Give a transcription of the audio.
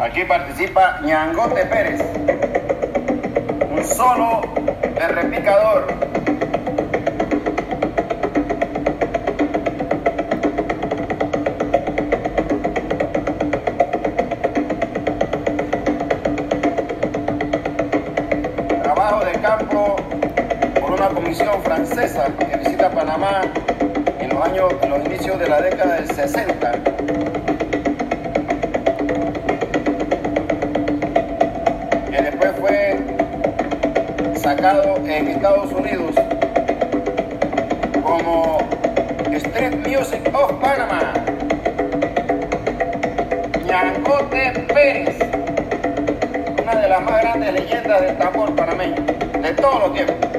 Aquí participa Ñangote Pérez, un solo de repicador. Trabajo de campo por una comisión francesa que visita Panamá en los inicios de la década del 60. Que después fue sacado en Estados Unidos como Street Music of Panama. Ñangote Pérez, una de las más grandes leyendas del tambor panameño de todos los tiempos.